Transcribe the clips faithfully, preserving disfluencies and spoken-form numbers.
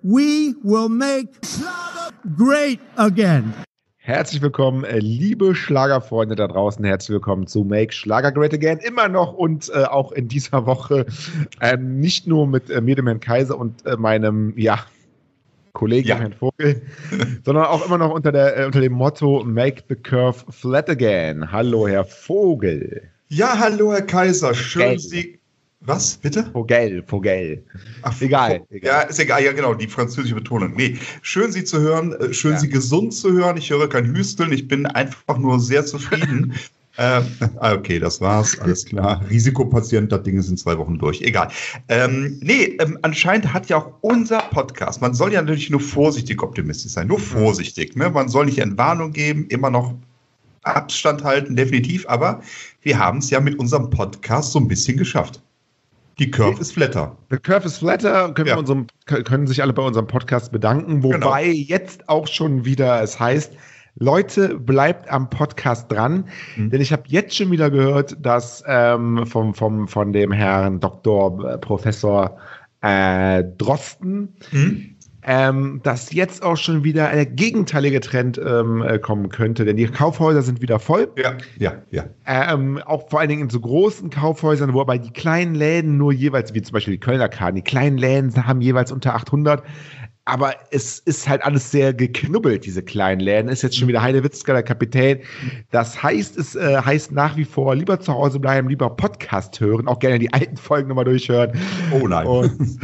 We will make Schlager great again. Herzlich willkommen, liebe Schlagerfreunde da draußen. Herzlich willkommen zu Make Schlager Great Again. Immer noch und äh, auch in dieser Woche ähm, nicht nur mit äh, mir, dem Herrn Kaiser und äh, meinem ja, Kollegen, ja. Herrn Vogel, sondern auch immer noch unter, der, äh, unter dem Motto Make the Curve Flat Again. Hallo, Herr Vogel. Ja, hallo, Herr Kaiser. Schön, Gell. Sie... Was, bitte? Vogel, Vogel. Ach, egal, egal. Ja, ist egal. Ja, genau, die französische Betonung. Nee, schön, Sie zu hören, schön, ja. Sie gesund zu hören. Ich höre kein Hüsteln, ich bin einfach nur sehr zufrieden. ähm, okay, das war's, alles klar. Risikopatient, das Ding ist in zwei Wochen durch. Egal. Ähm, nee, ähm, anscheinend hat ja auch unser Podcast, man soll ja natürlich nur vorsichtig optimistisch sein, nur vorsichtig. Ne? Man soll nicht Entwarnung geben, immer noch Abstand halten, definitiv, aber wir haben es ja mit unserem Podcast so ein bisschen geschafft. Die Curve ist flatter. Die Curve ist flatter, können, ja. wir unserem, können sich alle bei unserem Podcast bedanken. Wobei genau. jetzt auch schon wieder es heißt, Leute, bleibt am Podcast dran. Mhm. Denn ich habe jetzt schon wieder gehört, dass ähm, vom, vom, von dem Herrn Doktor äh, Professor äh, Drosten, mhm. ähm, dass jetzt auch schon wieder ein gegenteiliger Trend ähm, kommen könnte. Denn die Kaufhäuser sind wieder voll. Ja, ja, ja. Ähm, auch vor allen Dingen in so großen Kaufhäusern, wobei die kleinen Läden nur jeweils, wie zum Beispiel die Kölner Karten, die kleinen Läden haben jeweils unter achthundert. Aber es ist halt alles sehr geknubbelt, diese kleinen Läden. Ist jetzt schon wieder Heidewitzka, der Kapitän. Das heißt, es äh, heißt nach wie vor, lieber zu Hause bleiben, lieber Podcast hören, auch gerne die alten Folgen nochmal durchhören. Oh nein. Und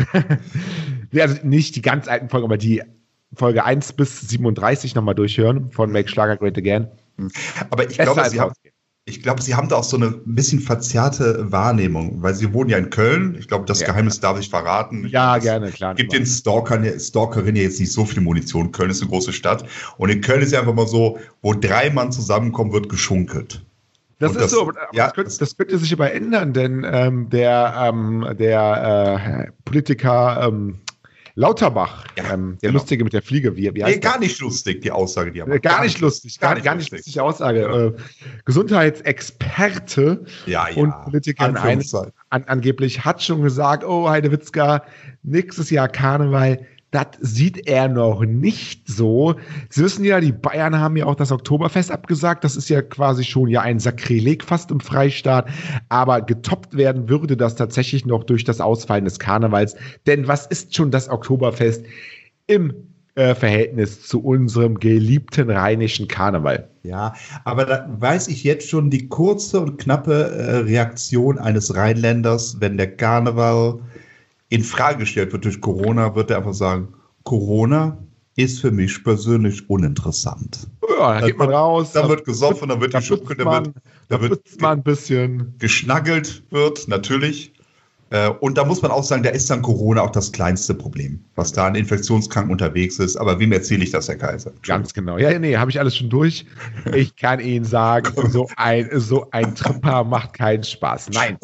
also nicht die ganz alten Folgen, aber die Folge eins bis siebenunddreißig nochmal durchhören von Make Schlager Great Again. Aber ich glaube, Sie haben... Ich glaube, Sie haben da auch so eine ein bisschen verzerrte Wahrnehmung, weil Sie wohnen ja in Köln. Ich glaube, das ja. Geheimnis darf ich verraten. Ja, ich gerne, klar. Gibt den Stalkern, Stalkerinnen jetzt nicht so viel Munition. Köln ist eine große Stadt. Und in Köln ist ja einfach mal so, wo drei Mann zusammenkommen, wird geschunkelt. Das Und ist das, so, aber ja, das, könnte, das könnte sich aber ändern, denn ähm, der, ähm, der äh, Politiker ähm, Lauterbach, ja, ähm, der genau. Lustige mit der Fliege, wie, wie heißt Nee, gar nicht lustig, die Aussage, die er macht. Gar, gar nicht lustig, gar, gar nicht lustige Aussage. Ja. Äh, Gesundheitsexperte ja, ja. und Politiker an, an, angeblich hat schon gesagt, oh, Heidewitzka, nächstes Jahr Karneval, das sieht er noch nicht so. Sie wissen ja, die Bayern haben ja auch das Oktoberfest abgesagt. Das ist ja quasi schon ja ein Sakrileg fast im Freistaat. Aber getoppt werden würde das tatsächlich noch durch das Ausfallen des Karnevals. Denn was ist schon das Oktoberfest im äh, Verhältnis zu unserem geliebten rheinischen Karneval? Ja, aber da weiß ich jetzt schon die kurze und knappe äh, Reaktion eines Rheinländers, wenn der Karneval in Frage gestellt wird durch Corona, wird er einfach sagen, Corona ist für mich persönlich uninteressant. Ja, da geht man raus. Da wird gesoffen, da wird geschuckelt, da wird, da wird man ein bisschen geschnaggelt wird, natürlich. Und da muss man auch sagen, da ist dann Corona auch das kleinste Problem, was da an Infektionskranken unterwegs ist. Aber wem erzähle ich das, Herr Kaiser? Ganz genau. Ja, nee, habe ich alles schon durch. Ich kann Ihnen sagen, so ein, so ein Tripper macht keinen Spaß. Nein.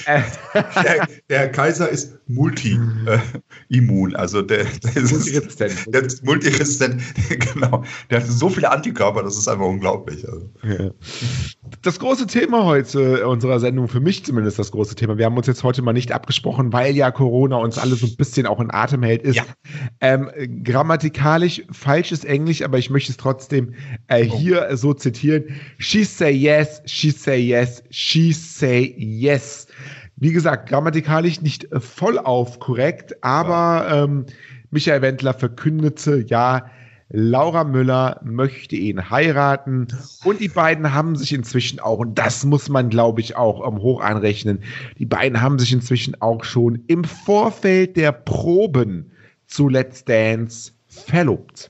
Der, der Herr Kaiser ist multi-immun. Äh, also der, der ist multiresistent. Der ist multiresistent. Genau. Der hat so viele Antikörper, das ist einfach unglaublich. Also. Ja. Das große Thema heute unserer Sendung, für mich zumindest das große Thema, wir haben uns jetzt heute mal nicht abgesprochen, weil ja Corona uns alle so ein bisschen auch in Atem hält, ist ja. ähm, grammatikalisch falsches Englisch, aber ich möchte es trotzdem äh, hier oh. so zitieren. She say yes, she say yes, she say yes. Wie gesagt, grammatikalisch nicht äh, vollauf korrekt, aber ja. ähm, Michael Wendler verkündete, ja, Laura Müller möchte ihn heiraten und die beiden haben sich inzwischen auch, und das muss man, glaube ich, auch um, hoch anrechnen, die beiden haben sich inzwischen auch schon im Vorfeld der Proben zu Let's Dance verlobt.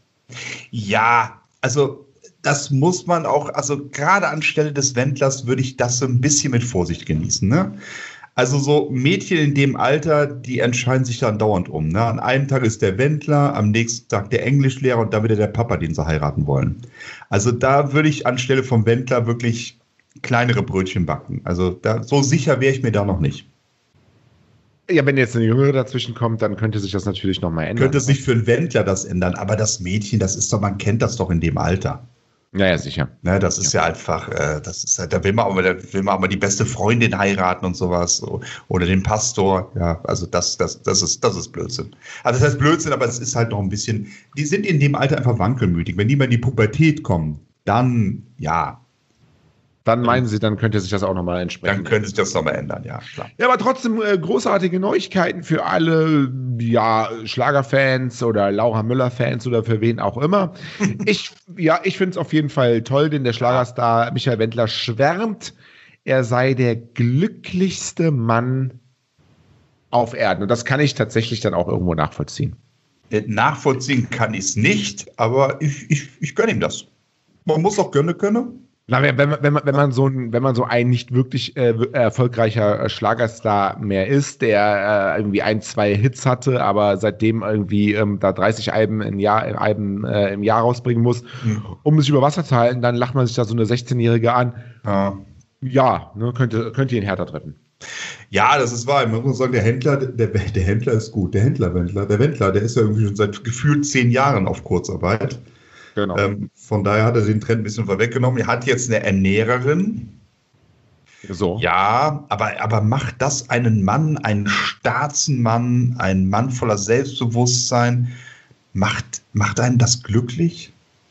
Ja, also das muss man auch, also gerade anstelle des Wendlers würde ich das so ein bisschen mit Vorsicht genießen, ne? Also so Mädchen in dem Alter, die entscheiden sich dann dauernd um. Ne? An einem Tag ist der Wendler, am nächsten Tag der Englischlehrer und dann wieder der Papa, den sie heiraten wollen. Also da würde ich anstelle vom Wendler wirklich kleinere Brötchen backen. Also da, so sicher wäre ich mir da noch nicht. Ja, wenn jetzt eine Jüngere dazwischen kommt, dann könnte sich das natürlich nochmal ändern. Könnte sich für einen Wendler das ändern, aber das Mädchen, das ist doch, man kennt das doch in dem Alter. Naja, sicher. Ne, das ist ja, ja einfach, äh, das ist, da will man aber, da will man aber die beste Freundin heiraten und sowas. So. Oder den Pastor. Ja, also das, das, das ist, das ist Blödsinn. Also das heißt Blödsinn, aber es ist halt noch ein bisschen, die sind in dem Alter einfach wankelmütig. Wenn die mal in die Pubertät kommen, dann, ja. Dann meinen Sie, dann könnte sich das auch nochmal entsprechen. Dann könnte sich das nochmal ändern, ja, klar. Ja, aber trotzdem äh, großartige Neuigkeiten für alle, ja, Schlagerfans oder Laura Müller-Fans oder für wen auch immer. ich, ja, ich finde es auf jeden Fall toll, denn der Schlagerstar Michael Wendler schwärmt, er sei der glücklichste Mann auf Erden. Und das kann ich tatsächlich dann auch irgendwo nachvollziehen. Nachvollziehen kann ich es nicht, aber ich, ich, ich gönne ihm das. Man muss auch gönnen können. Na, wenn, wenn, wenn, man, wenn, man so ein, wenn man so ein nicht wirklich äh, erfolgreicher Schlagerstar mehr ist, der äh, irgendwie ein, zwei Hits hatte, aber seitdem irgendwie ähm, da dreißig Alben, im Jahr, Alben äh, im Jahr rausbringen muss, mhm. um sich über Wasser zu halten, dann lacht man sich da so eine sechzehnjährige an. Ja, ja, ne, könnte, könnte ihn härter treffen. Ja, das ist wahr. Man muss sagen, der Händler, der, der Händler ist gut. Der Händler-Wendler, der Wendler, der ist ja irgendwie schon seit gefühlt zehn Jahren auf Kurzarbeit. Genau. Ähm, von daher hat er den Trend ein bisschen vorweggenommen. Er hat jetzt eine Ernährerin. So. Ja, aber, aber macht das einen Mann, einen Staatsmann, einen Mann voller Selbstbewusstsein, macht, macht einen das glücklich?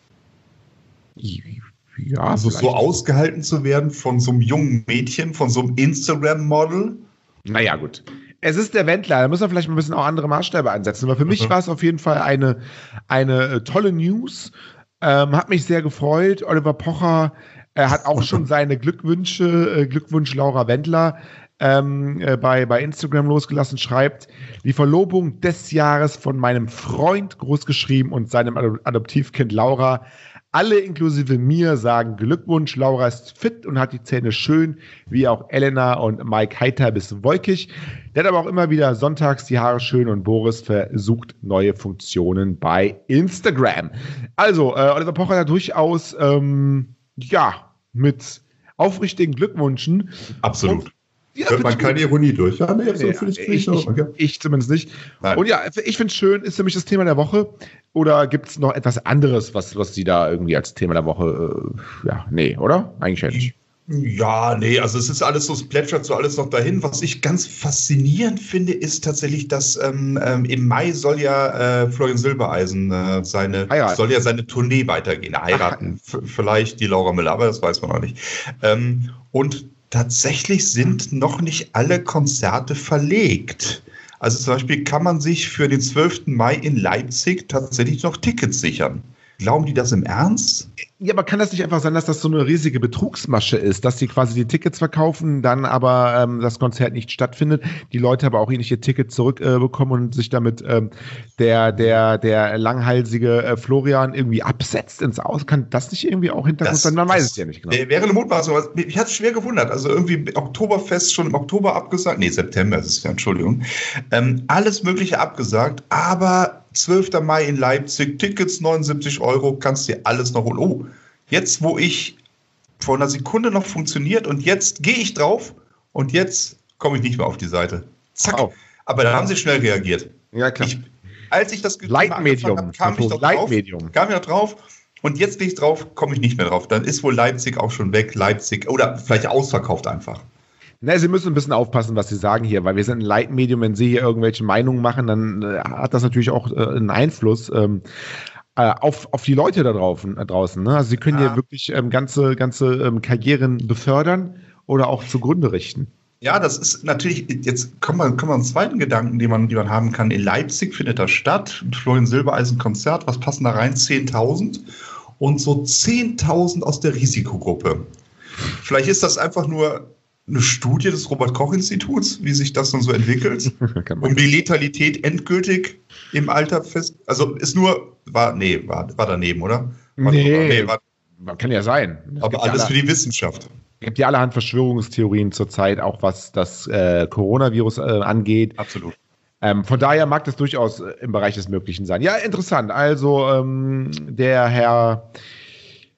Ja, also vielleicht. So ausgehalten zu werden von so einem jungen Mädchen, von so einem Instagram-Model? Naja, gut. Es ist der Wendler, da muss man vielleicht ein bisschen auch andere Maßstäbe ansetzen. Aber für mich mhm. war es auf jeden Fall eine, eine äh, tolle News. Ähm, hat mich sehr gefreut. Oliver Pocher äh, hat auch schon seine Glückwünsche, äh, Glückwunsch Laura Wendler ähm, äh, bei, bei Instagram losgelassen, schreibt, die Verlobung des Jahres von meinem Freund großgeschrieben und seinem Adoptivkind Laura. Alle inklusive mir sagen Glückwunsch, Laura ist fit und hat die Zähne schön, wie auch Elena und Mike heiter bis wolkig. Der hat aber auch immer wieder sonntags die Haare schön und Boris versucht neue Funktionen bei Instagram. Also, äh, Oliver Pocher hat durchaus, ähm, ja, mit aufrichtigen Glückwünschen. Absolut. Und, ja, hört man keine Ironie durch. Ja, nee, so ja, ich, ich, ich, okay. ich zumindest nicht. Nein. Und ja, ich finde es schön, ist für mich das Thema der Woche. Oder gibt es noch etwas anderes, was, was Sie da irgendwie als Thema der Woche, äh, ja, nee, oder? Eigentlich nicht. Ja, nee, also es ist alles so, es plätschert so alles noch dahin. Was ich ganz faszinierend finde, ist tatsächlich, dass ähm, ähm, im Mai soll ja äh, Florian Silbereisen äh, seine, Heiraten. soll ja seine Tournee weitergehen, heiraten. F- vielleicht die Laura Müller, aber das weiß man noch nicht. Ähm, und tatsächlich sind noch nicht alle Konzerte verlegt. Also zum Beispiel kann man sich für den zwölften Mai in Leipzig tatsächlich noch Tickets sichern. Glauben die das im Ernst? Ja, aber kann das nicht einfach sein, dass das so eine riesige Betrugsmasche ist, dass die quasi die Tickets verkaufen, dann aber ähm, das Konzert nicht stattfindet, die Leute aber auch nicht ihr Ticket zurückbekommen äh, und sich damit ähm, der, der, der langhalsige äh, Florian irgendwie absetzt ins Aus? Kann das nicht irgendwie auch Hintergrund sein? Man weiß es ja nicht genau. Wäre eine Mutmaßung. Mich hat es schwer gewundert. Also irgendwie Oktoberfest schon im Oktober abgesagt. Nee, September ist es ja, Entschuldigung. Ähm, alles Mögliche abgesagt, aber zwölfter Mai in Leipzig, Tickets neunundsiebzig Euro, kannst dir alles noch holen. Oh, jetzt, wo ich vor einer Sekunde noch funktioniert und jetzt gehe ich drauf und jetzt komme ich nicht mehr auf die Seite. Zack. Oh. Aber da haben sie schnell reagiert. Ja, klar. Ich, als ich das Leitmedium habe, kam ich noch drauf, kam ich noch drauf und jetzt gehe ich drauf, komme ich nicht mehr drauf. Dann ist wohl Leipzig auch schon weg, Leipzig, oder vielleicht ausverkauft einfach. Na, Sie müssen ein bisschen aufpassen, was Sie sagen hier, weil wir sind ein Leitmedium. Wenn Sie hier irgendwelche Meinungen machen, dann äh, hat das natürlich auch äh, einen Einfluss ähm, äh, auf, auf die Leute da drauf, äh, draußen. Ne? Also Sie können ja. hier wirklich ähm, ganze, ganze ähm, Karrieren befördern oder auch zugrunde richten. Ja, das ist natürlich, jetzt kommen wir, kommen wir einen zweiten Gedanken, den man, den man haben kann. In Leipzig findet das statt, Florian Silbereisen Konzert, was passen da rein? zehntausend und so zehntausend aus der Risikogruppe. Vielleicht ist das einfach nur eine Studie des Robert-Koch-Instituts, wie sich das dann so entwickelt, um die Letalität endgültig im Alter fest. Also ist nur, war, nee, war, war daneben, oder? War, nee, nee war, kann ja sein. Das aber alles ja alle, für die Wissenschaft. Es gibt ja allerhand Verschwörungstheorien zurzeit, auch was das äh, Coronavirus äh, angeht. Absolut. Ähm, von daher mag das durchaus im Bereich des Möglichen sein. Ja, interessant. Also ähm, der Herr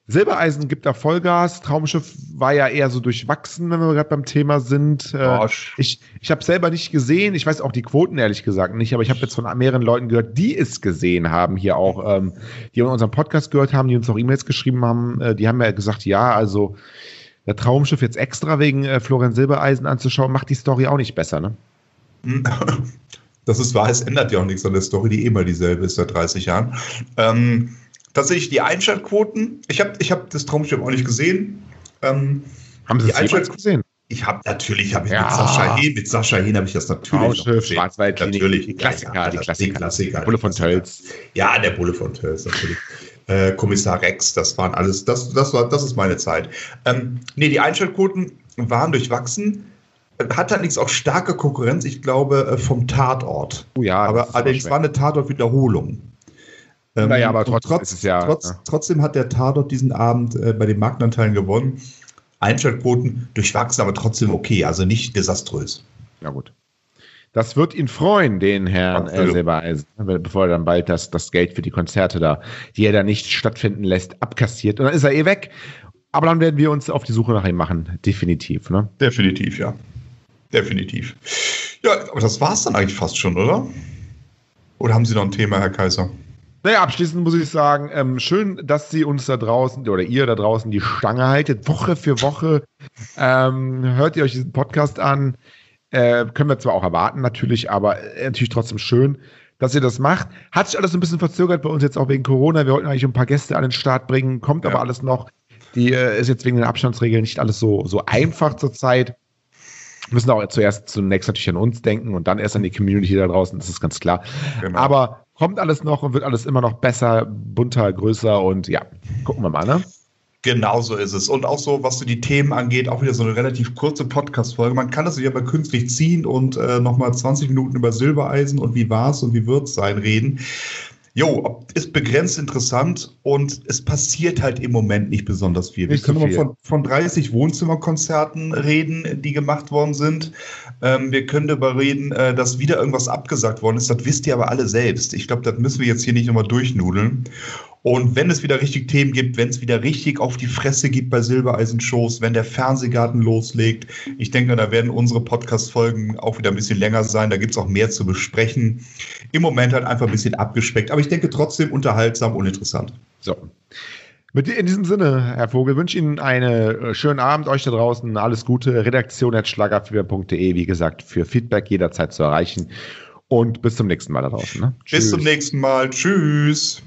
Silbereisen gibt da Vollgas. Traumschiff war ja eher so durchwachsen, wenn wir gerade beim Thema sind. Äh, ich ich habe selber nicht gesehen. Ich weiß auch die Quoten ehrlich gesagt nicht, aber ich habe jetzt von mehreren Leuten gehört, die es gesehen haben, hier auch, ähm, die in unserem Podcast gehört haben, die uns auch E-Mails geschrieben haben. Äh, die haben ja gesagt, ja, also der Traumschiff jetzt extra wegen äh, Florian Silbereisen anzuschauen, macht die Story auch nicht besser, ne? Das ist wahr, es ändert ja auch nichts an der Story, die eh mal dieselbe ist seit dreißig Jahren. Ähm, Tatsächlich die Einschaltquoten. Ich habe ich hab das Traumschiff auch nicht gesehen. Ähm, Haben Sie das jemals gesehen? Ich habe natürlich, habe ich ja. mit Sascha Hehn, mit Sascha Hehn habe ich das natürlich Traumschiff, Schwarzwaldklinik, natürlich. Die Klassiker, ja, ja, die Klassiker. Die Klassiker. Der Bulle von Tölz. Ja, der Bulle von Tölz, natürlich. äh, Kommissar Rex, das waren alles, das, das, war, das ist meine Zeit. Ähm, nee, die Einschaltquoten waren durchwachsen. Hat allerdings auch starke Konkurrenz, ich glaube, vom Tatort. Oh ja, aber allerdings war eine Tatort-Wiederholung. Ähm, naja, aber trotzdem, trotz, ist es ja, trotz, ja. trotzdem hat der Tatort diesen Abend äh, bei den Marktanteilen gewonnen. Einschaltquoten durchwachsen, aber trotzdem okay, also nicht desaströs. Ja gut. Das wird ihn freuen, den Herrn äh, Silbereisen, bevor er dann bald das, das Geld für die Konzerte da, die er da nicht stattfinden lässt, abkassiert. Und dann ist er eh weg. Aber dann werden wir uns auf die Suche nach ihm machen. Definitiv, ne? Definitiv, ja. Definitiv. Ja, aber das war's dann eigentlich fast schon, oder? Oder haben Sie noch ein Thema, Herr Kaiser? Naja, abschließend muss ich sagen, ähm, schön, dass Sie uns da draußen oder ihr da draußen die Stange haltet. Woche für Woche ähm, hört ihr euch diesen Podcast an. Äh, können wir zwar auch erwarten natürlich, aber äh, natürlich trotzdem schön, dass ihr das macht. Hat sich alles ein bisschen verzögert bei uns jetzt auch wegen Corona. Wir wollten eigentlich ein paar Gäste an den Start bringen, kommt ja. aber alles noch. Die äh, ist jetzt wegen den Abstandsregeln nicht alles so, so einfach zurzeit. Wir müssen auch zuerst zunächst natürlich an uns denken und dann erst an die Community da draußen, das ist ganz klar. Genau. Aber kommt alles noch und wird alles immer noch besser, bunter, größer und ja, gucken wir mal, ne? Genau so ist es. Und auch so, was so die Themen angeht, auch wieder so eine relativ kurze Podcast-Folge. Man kann das ja mal künstlich ziehen und äh, nochmal zwanzig Minuten über Silbereisen und wie war's und wie wird's sein reden. Jo, ist begrenzt interessant und es passiert halt im Moment nicht besonders viel. Nicht Wir können so viel. mal von, von dreißig Wohnzimmerkonzerten reden, die gemacht worden sind. Ähm, wir können darüber reden, äh, dass wieder irgendwas abgesagt worden ist. Das wisst ihr aber alle selbst. Ich glaube, das müssen wir jetzt hier nicht nochmal durchnudeln. Und wenn es wieder richtig Themen gibt, wenn es wieder richtig auf die Fresse gibt bei Silbereisen-Shows, wenn der Fernsehgarten loslegt, ich denke, da werden unsere Podcast-Folgen auch wieder ein bisschen länger sein. Da gibt es auch mehr zu besprechen. Im Moment halt einfach ein bisschen abgespeckt. Aber ich denke trotzdem unterhaltsam und interessant. So. Mit, in diesem Sinne, Herr Vogel, wünsche Ihnen einen schönen Abend, euch da draußen. Alles Gute. Redaktion at schlagerfieber punkt de, wie gesagt, für Feedback jederzeit zu erreichen. Und bis zum nächsten Mal da draußen. Ne? Bis zum nächsten Mal. Tschüss.